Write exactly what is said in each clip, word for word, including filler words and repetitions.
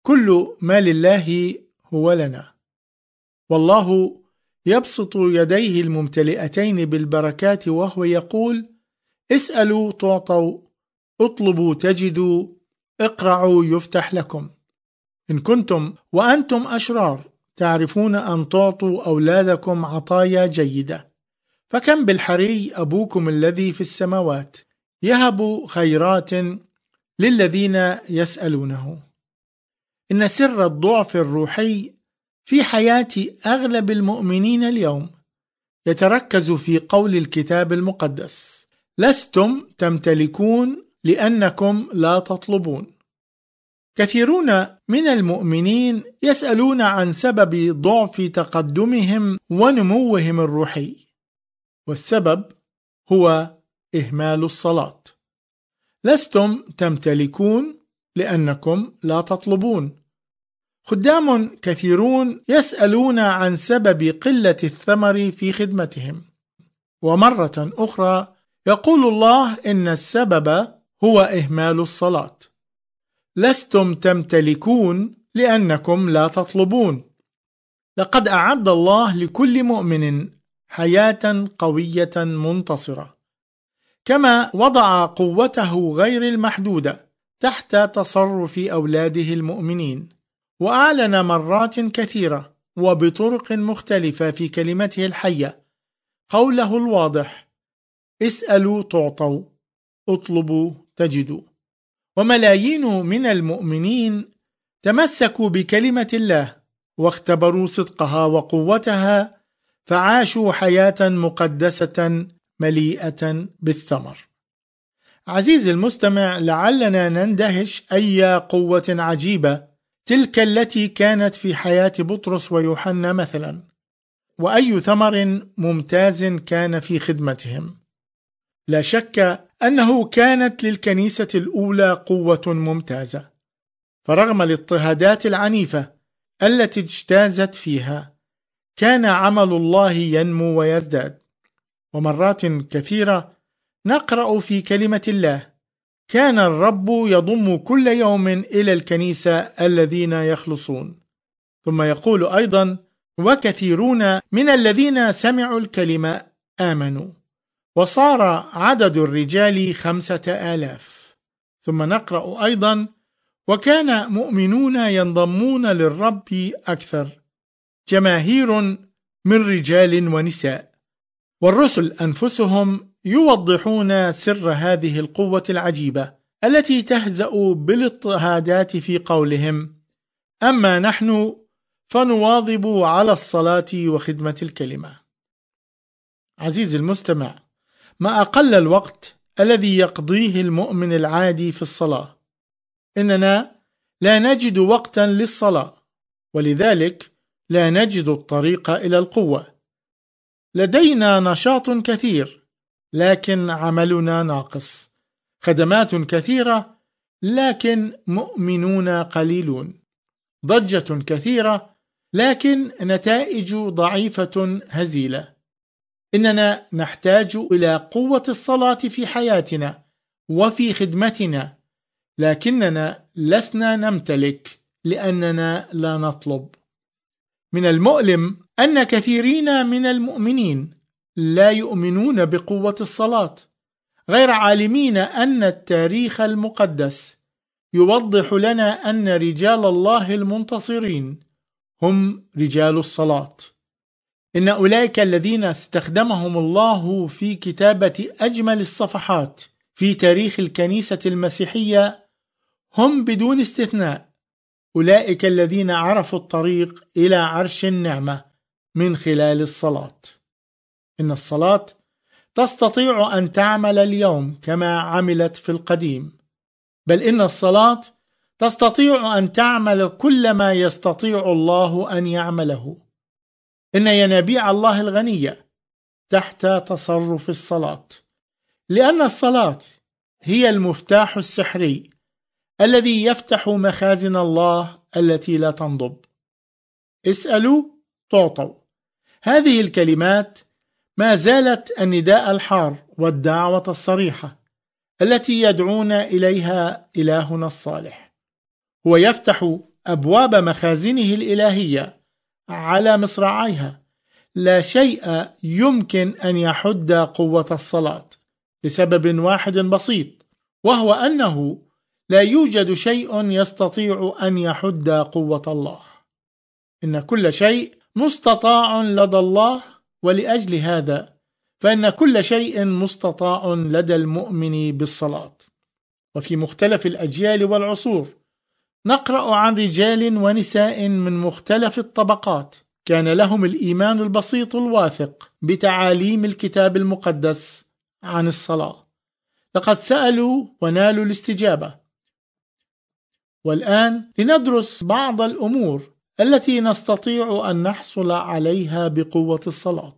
كل ما لله هو لنا، والله يبسط يديه الممتلئتين بالبركات وهو يقول: اسألوا تعطوا، اطلبوا تجدوا، اقرعوا يفتح لكم. إن كنتم وأنتم أشرار تعرفون أن تعطوا أولادكم عطايا جيدة، فكم بالحري أبوكم الذي في السماوات يهب خيرات للذين يسألونه. إن سر الضعف الروحي في حياة أغلب المؤمنين اليوم يتركز في قول الكتاب المقدس: لستم تمتلكون لأنكم لا تطلبون. كثيرون من المؤمنين يسألون عن سبب ضعف تقدمهم ونموهم الروحي، والسبب هو إهمال الصلاة. لستم تمتلكون لأنكم لا تطلبون. خدام كثيرون يسألون عن سبب قلة الثمر في خدمتهم، ومرة أخرى يقول الله إن السبب هو إهمال الصلاة. لستم تمتلكون لأنكم لا تطلبون. لقد أعد الله لكل مؤمن حياة قوية منتصرة، كما وضع قوته غير المحدودة تحت تصرف أولاده المؤمنين، وأعلن مرات كثيرة وبطرق مختلفة في كلمته الحية قوله الواضح: اسألوا تعطوا، اطلبوا تجدوا. وملايين من المؤمنين تمسكوا بكلمة الله واختبروا صدقها وقوتها، فعاشوا حياة مقدسة مليئة بالثمر. عزيزي المستمع، لعلنا نندهش أي قوة عجيبة تلك التي كانت في حياة بطرس ويوحنا مثلا، وأي ثمر ممتاز كان في خدمتهم. لا شك أنه كانت للكنيسة الأولى قوة ممتازة، فرغم الاضطهادات العنيفة التي اجتازت فيها كان عمل الله ينمو ويزداد. ومرات كثيرة نقرأ في كلمة الله: كان الرب يضم كل يوم إلى الكنيسة الذين يخلصون. ثم يقول أيضا: وكثيرون من الذين سمعوا الكلمة آمنوا، وصار عدد الرجال خمسة آلاف. ثم نقرأ أيضا: وكان مؤمنون ينضمون للرب أكثر، جماهير من رجال ونساء. والرسل أنفسهم يوضحون سر هذه القوة العجيبة التي تهزأ بالاضطهادات في قولهم: أما نحن فنواظب على الصلاة وخدمة الكلمة. عزيزي المستمع، ما أقل الوقت الذي يقضيه المؤمن العادي في الصلاة. إننا لا نجد وقتا للصلاة، ولذلك لا نجد الطريق إلى القوة. لدينا نشاط كثير لكن عملنا ناقص، خدمات كثيرة لكن مؤمنون قليلون، ضجة كثيرة لكن نتائج ضعيفة هزيلة. إننا نحتاج إلى قوة الصلاة في حياتنا وفي خدمتنا، لكننا لسنا نمتلك لأننا لا نطلب. من المؤلم أن كثيرين من المؤمنين لا يؤمنون بقوة الصلاة، غير عالمين أن التاريخ المقدس يوضح لنا أن رجال الله المنتصرين هم رجال الصلاة. إن أولئك الذين استخدمهم الله في كتابة أجمل الصفحات في تاريخ الكنيسة المسيحية هم بدون استثناء أولئك الذين عرفوا الطريق إلى عرش النعمة من خلال الصلاة. إن الصلاة تستطيع أن تعمل اليوم كما عملت في القديم، بل إن الصلاة تستطيع أن تعمل كل ما يستطيع الله أن يعمله. إن ينابيع الله الغنية تحت تصرف الصلاة، لأن الصلاة هي المفتاح السحري الذي يفتح مخازن الله التي لا تنضب. اسألوا تعطوا. هذه الكلمات ما زالت النداء الحار والدعوة الصريحة التي يدعون إليها إلهنا الصالح. هو يفتح أبواب مخازنه الإلهية على مصراعيها، لا شيء يمكن أن يحد قوة الصلاة لسبب واحد بسيط، وهو أنه لا يوجد شيء يستطيع أن يحد قوة الله. إن كل شيء مستطاع لدى الله، ولأجل هذا فإن كل شيء مستطاع لدى المؤمن بالصلاة. وفي مختلف الأجيال والعصور نقرأ عن رجال ونساء من مختلف الطبقات كان لهم الإيمان البسيط الواثق بتعاليم الكتاب المقدس عن الصلاة، لقد سألوا ونالوا الاستجابة. والآن لندرس بعض الأمور التي نستطيع أن نحصل عليها بقوة الصلاة.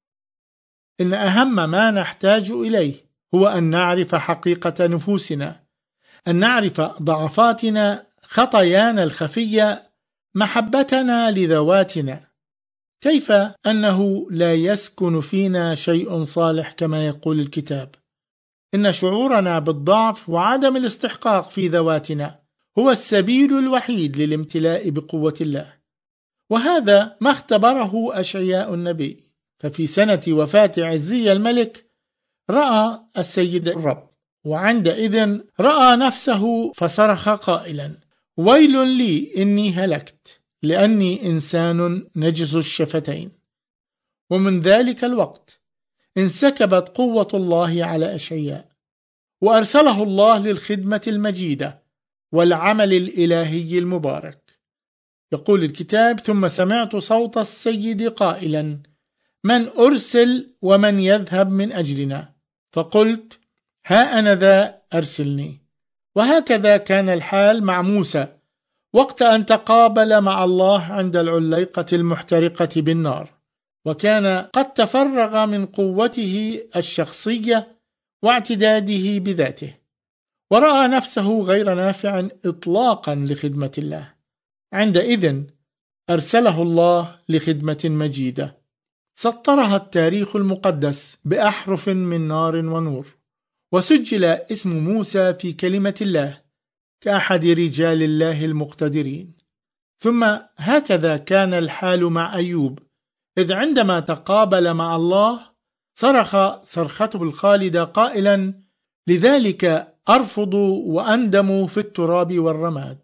إن أهم ما نحتاج إليه هو أن نعرف حقيقة نفوسنا، أن نعرف ضعفاتنا، خطايانا الخفية، محبتنا لذواتنا. كيف أنه لا يسكن فينا شيء صالح كما يقول الكتاب؟ إن شعورنا بالضعف وعدم الاستحقاق في ذواتنا هو السبيل الوحيد للامتلاء بقوة الله، وهذا ما اختبره أشعياء النبي. ففي سنة وفاة عزية الملك رأى السيد الرب، وعندئذ رأى نفسه فصرخ قائلا: ويل لي إني هلكت، لأني إنسان نجس الشفتين. ومن ذلك الوقت انسكبت قوة الله على أشعياء، وأرسله الله للخدمة المجيدة والعمل الإلهي المبارك. يقول الكتاب: ثم سمعت صوت السيد قائلا: من أرسل ومن يذهب من أجلنا؟ فقلت: ها أنا ذا، أرسلني. وهكذا كان الحال مع موسى وقت أن تقابل مع الله عند العليقة المحترقة بالنار، وكان قد تفرغ من قوته الشخصية واعتداده بذاته، ورأى نفسه غير نافع إطلاقا لخدمة الله. عندئذ أرسله الله لخدمة مجيدة سطرها التاريخ المقدس بأحرف من نار ونور، وسجل اسم موسى في كلمة الله كأحد رجال الله المقتدرين. ثم هكذا كان الحال مع أيوب، إذ عندما تقابل مع الله صرخ صرخته الخالدة قائلا: لذلك أرفض وأندم في التراب والرماد.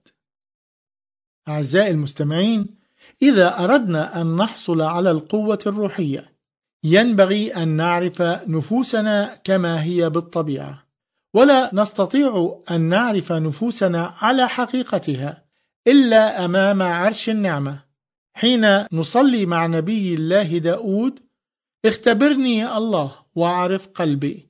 أعزائي المستمعين، إذا أردنا أن نحصل على القوة الروحية ينبغي أن نعرف نفوسنا كما هي بالطبيعة، ولا نستطيع أن نعرف نفوسنا على حقيقتها إلا أمام عرش النعمة، حين نصلي مع نبي الله داود: اختبرني يا الله واعرف قلبي،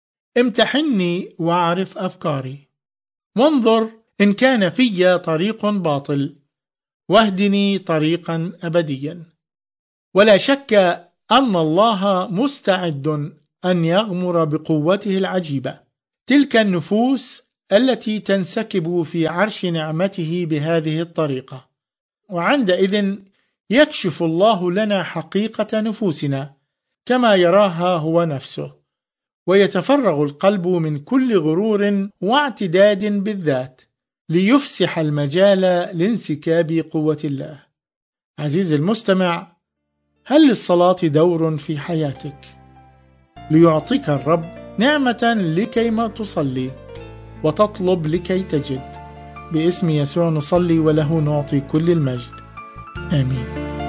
امتحني واعرف أفكاري، وانظر إن كان في طريق باطل، واهدني طريقا أبديا. ولا شك أن الله مستعد أن يغمر بقوته العجيبة تلك النفوس التي تنسكب في عرش نعمته بهذه الطريقة، وعندئذ يكشف الله لنا حقيقة نفوسنا كما يراها هو نفسه، ويتفرغ القلب من كل غرور واعتداد بالذات ليفسح المجال لانسكاب قوة الله. عزيزي المستمع، هل للصلاة دور في حياتك؟ ليعطيك الرب نعمة لكي ما تصلي وتطلب لكي تجد. باسم يسوع نصلي وله نعطي كل المجد، آمين.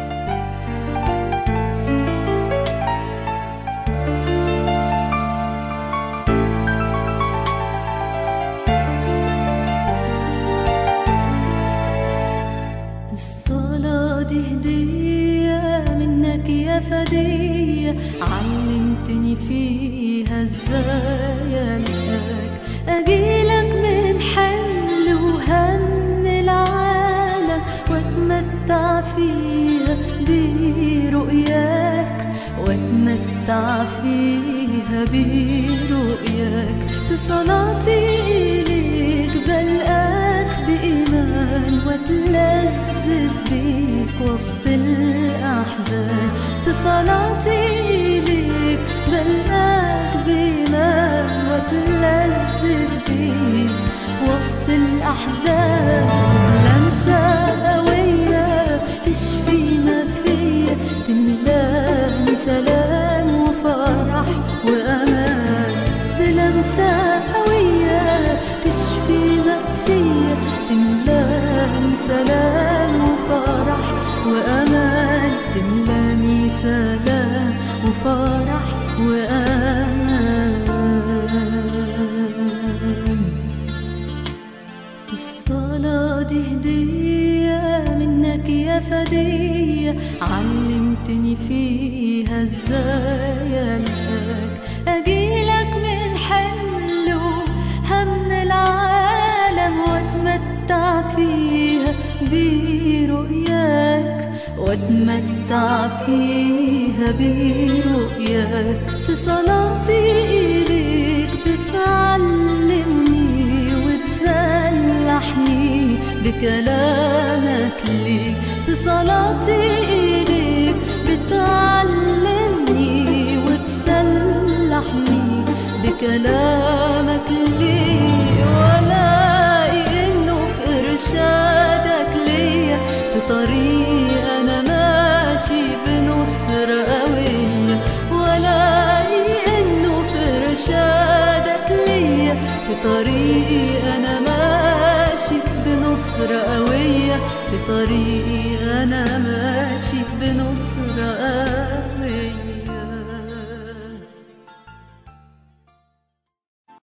الصلاة دي هدية منك يا فدية، علمتني فيها ازاي الك اجيلك من حمل وهم العالم، واتمتع فيها برؤياك واتمتع فيها برؤياك. في صلاتي ليك بلقاك بإيمان واتلذذ بيك وسط الأحزان. في صلاتي ليك بلقاك بإيمان واتلذذ بيك وسط الأحزان. لمسة فدية علمتني فيها ازاي ألقاك، أجيلك من حمل وهم العالم واتمتع فيها برؤياك، واتمتع فيها برؤياك. في صلاتي إليك بتعلمني وتسلحني بكلامك ليك. في صلاتي إليك بتعلمني وتسلحني بكلامك ليك. ولاقي إنه في إرشادك ليا في طريق أنا ماشي بنصرة قوية، ولاقي إنه في إرشادك ليا في طريق أنا ماشي بنصرة قوية، في طريقي أنا ماشي بنصرة قوية.